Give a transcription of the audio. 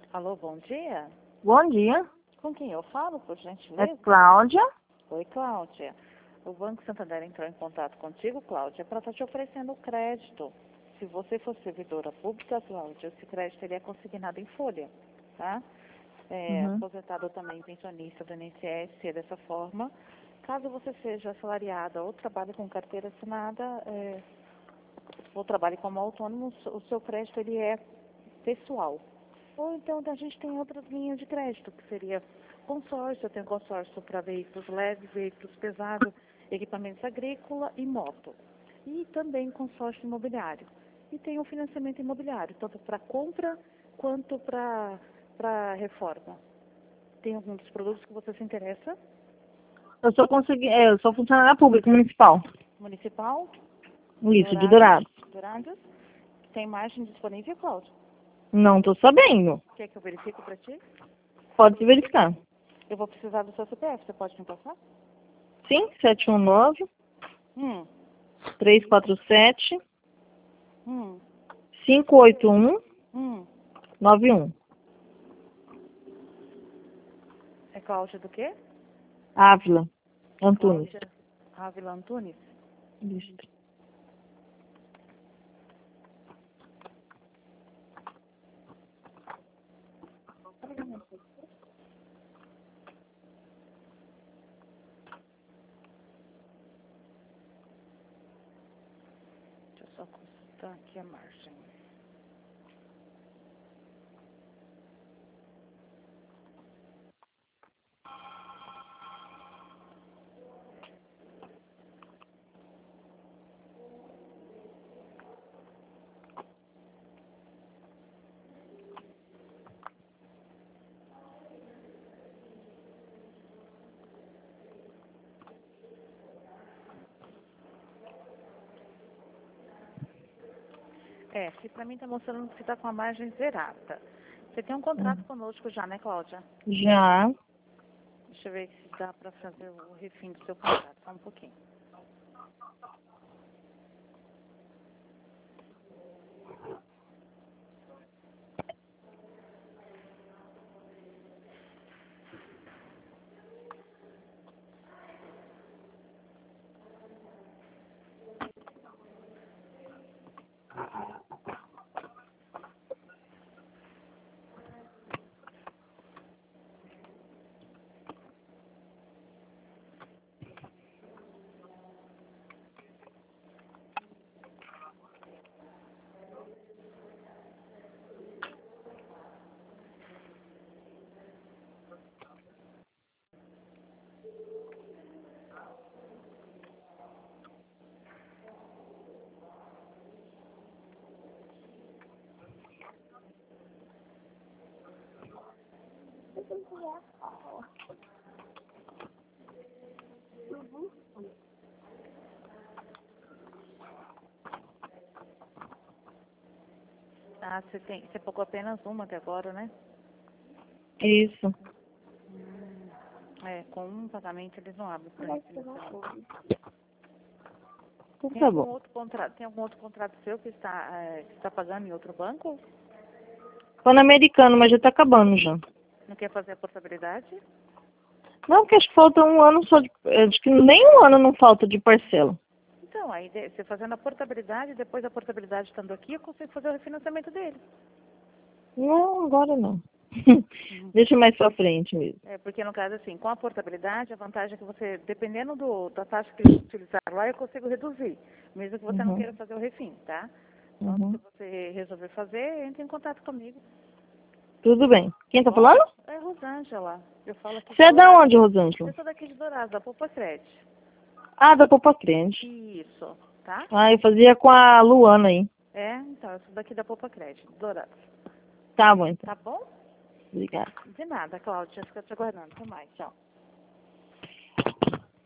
Alô, bom dia. Bom dia. Com quem eu falo, por É gentileza? Cláudia. Oi, Cláudia. O Banco Santander entrou em contato contigo, Cláudia, para estar te oferecendo crédito. Se você for servidora pública, Cláudia, esse crédito seria consignado em folha, tá? Aposentado também, pensionista do INSS, dessa forma. Caso você seja assalariada ou trabalhe com carteira assinada, ou trabalhe como autônomo, o seu crédito ele é pessoal. Ou então a gente tem outras linhas de crédito, que seria consórcio. Eu tenho consórcio para veículos leves, veículos pesados, equipamentos agrícola e moto. E também consórcio imobiliário. E tem o financiamento imobiliário, tanto para compra quanto para reforma. Tem algum dos produtos que você se interessa? Eu sou funcionária pública municipal. Municipal? Isso, de Dourados. Dourados? Tem margem disponível, Cláudio? Não tô sabendo. Quer que eu verifique para ti? Pode se verificar. Eu vou precisar do seu CPF, você pode me passar? Sim, 719 Hum. 347 Hum. 581 Hum. 91. É Cláudia do quê? Ávila Antunes. Cláudia Ávila Antunes? Isso. Deixa eu só consultar aqui a margem. Se pra mim tá mostrando que você tá com a margem zerada. Você tem um contrato conosco já, né, Cláudia? Já. Deixa eu ver se dá pra fazer o refim do seu contrato. Só um pouquinho. Ah, você pagou apenas uma até agora, né? Isso. Com um pagamento eles não abrem para refinanciamento. Então tá bom. Tem algum outro contrato seu que está pagando em outro banco? Pan-Americano, mas já tá acabando já. Não quer fazer a portabilidade? Não, porque acho que falta um ano só de. Acho que nem um ano não falta de parcela. Então, aí você fazendo a portabilidade, depois da portabilidade estando aqui, eu consigo fazer o refinanciamento dele. Não, agora não. Deixa mais pra frente mesmo. Porque no caso, assim, com a portabilidade, a vantagem é que você, dependendo da taxa que eles utilizarem lá, eu consigo reduzir. Mesmo que você não queira fazer o refim, tá? Então, se você resolver fazer, entre em contato comigo. Tudo bem. Quem tá falando? É Rosângela. Eu falo aqui Você de é da Dourados. onde, Rosângela? Eu sou daqui de Dourados, da Poupa Crédito. Ah, da Popa Crente. Isso, tá? Ah, eu fazia com a Luana aí. Então, eu sou daqui da Poupa Crédito, Dourados. Tá bom, então. Tá bom? Obrigada. De nada, Cláudia. Fica te aguardando. Até mais. Tchau.